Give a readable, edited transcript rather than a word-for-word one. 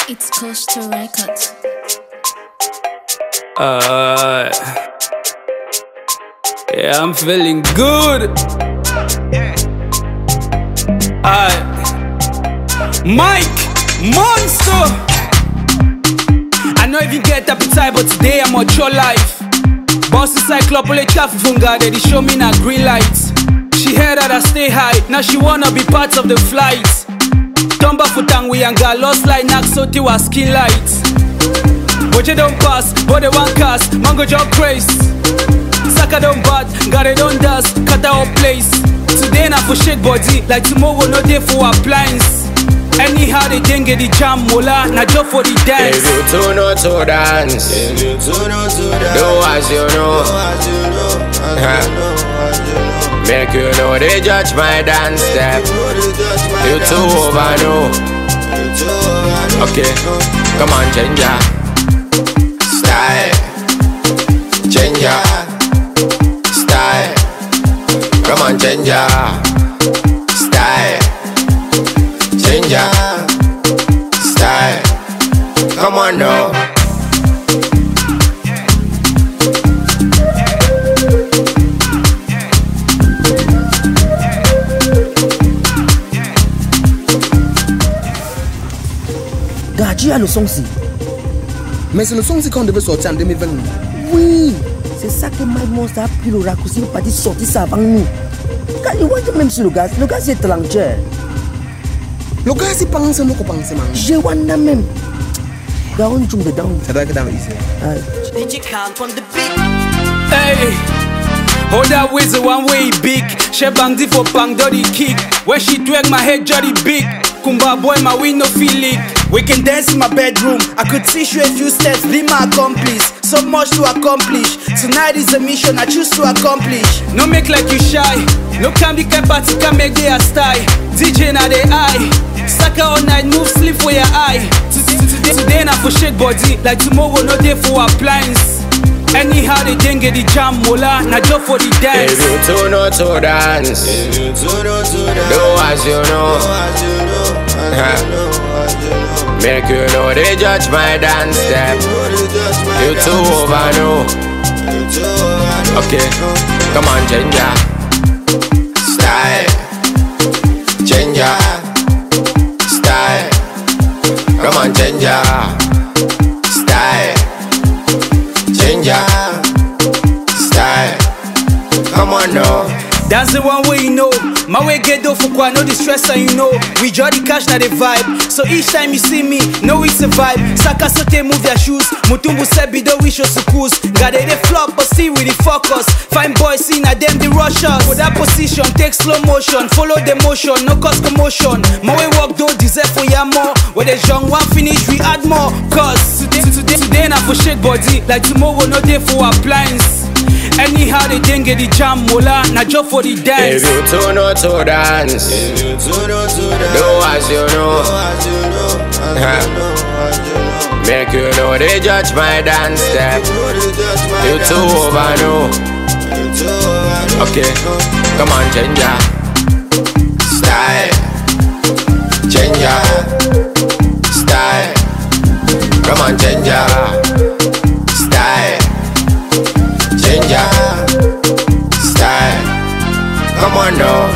It's Costa Records. Yeah, I'm feeling good. Mike Monster. I know if you get appetite, but today I'm on your life. Bossy Cyclop, ole traffic from God, they show me na green lights. She heard that I stay high, now she wanna be part of the flight. Tumba futang we and got lost like Naxoti was skin lights. But you don't pass, but they want cast, mango job craze. Saka don't bad, got it on dust, cut our place. Today na for shit body, like tomorrow no day for appliance. Anyhow they didn't get the jam, mola, na job for the dance. If you two know to dance, do as you know. Make you know they judge my dance step. You too over know. Okay, come on, change ya style, change ya style. Come on, change ya style, change ya style. Come on now. Gardien le son-ci. Mais c'est le son-ci qu'on devait sortir en 2020. Oui, c'est ça que Mike Monster a pris le raccourci pour pas sortir ça avant nous. Quand il voit même sur le gaz c'est étranger. Le gars c'est pas ensemble qu'on pense man. Je vois même. Down to the down. Ça doit être dans ici. Hey, hold that wizard one way big. She bang the for bang dirty kick. When she twang my head jolly big. Kumba boy my window feel leak. We can dance in my bedroom. I could teach you a few steps, be my accomplice. So much to accomplish. Tonight is a mission I choose to accomplish. No make like you shy. No can be kept party can make their style. DJ na the eye. Sucker all night, move sleep for your eye. Today na for shake body. Like tomorrow no day for appliance. Anyhow they didn't get the jam, mola, na job for the dance. If you two know to dance, do as you know. Make you know they judge my dance step. You too over know. Okay, come on, change ya style, change ya style. Come on, change ya style, change ya style. Come on now. That's the one way you know. My way get dough for quite no distress and you know. We draw the cash na the vibe. So each time you see me, know it's a vibe. Saka sote move their shoes. Mutumbu sebi do wish us sukus. Got it they flop but see with the focus. Fine boys see na them the rushers. For that position, take slow motion. Follow the motion, no cause commotion. My way walk don't deserve for ya more. When the young one finish, we add more. Cause today na for shake body. Like tomorrow no day for appliance. Anyhow they didn't get the jam, mola, na job for the dance. If you two know to dance, do as you know. Make you know they judge my dance step. You too over know. Okay, come on, change ya style, change ya style. Come on, change ya style, change ya style. Come on now.